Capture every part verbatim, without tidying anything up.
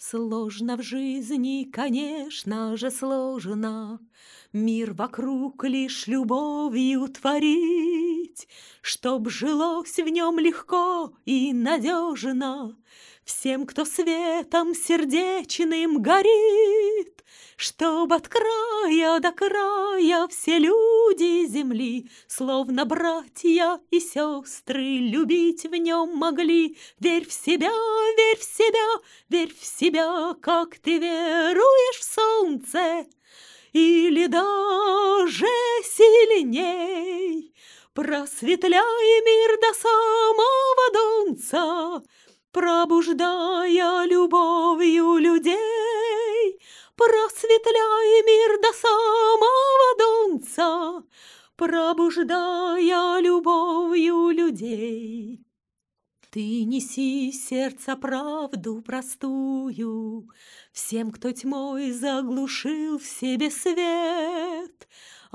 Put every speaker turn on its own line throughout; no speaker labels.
Сложно в жизни, конечно же, сложно Мир вокруг лишь любовью творить, Чтоб жилось в нем легко и надежно Всем, кто светом сердечным горит, Чтоб от края до края все люди земли, Словно братья и сестры, любить в нем могли. Верь в себя, верь в себя, верь в себя, как ты веруешь в солнце, или даже сильней. Просветляй мир до самого донца, пробуждая любовью людей. Просветляй мир до самого донца, пробуждая любовью людей. Ты неси сердца правду простую всем, кто тьмой заглушил в себе свет,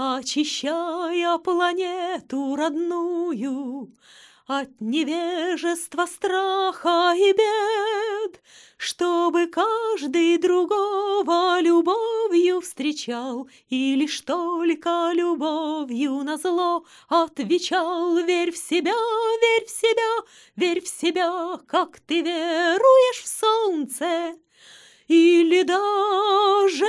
очищая планету родную от невежества, страха и бед, чтобы каждый другого любовью встречал и лишь только любовью назло отвечал. Верь в себя, верь в себя, верь в себя, как ты веруешь в солнце, или даже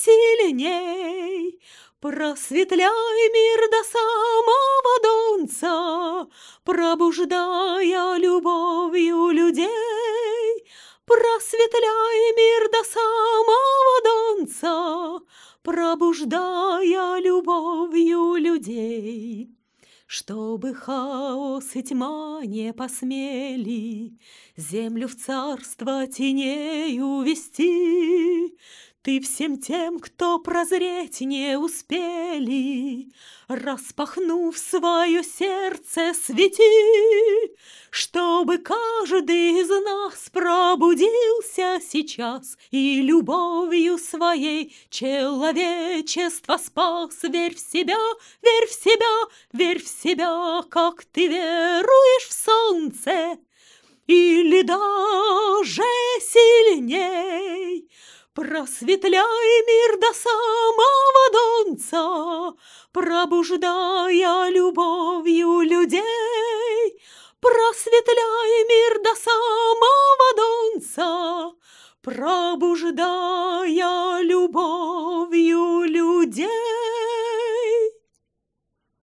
сильней. Просветляй мир до самого донца, пробуждая любовью людей. Просветляй мир до самого донца, пробуждая любовью людей. Чтобы хаос и тьма не посмели землю в царство теней увести, ты всем тем, кто прозреть не успели, распахнув свое сердце, свети, чтобы каждый из нас пробудился сейчас и любовью своей человечество спас. Верь в себя, верь в себя, верь в себя, как ты веруешь в солнце, или даже сильней. Просветляй мир до самого донца, пробуждая любовью людей. Просветляй мир до самого донца, пробуждая любовью людей.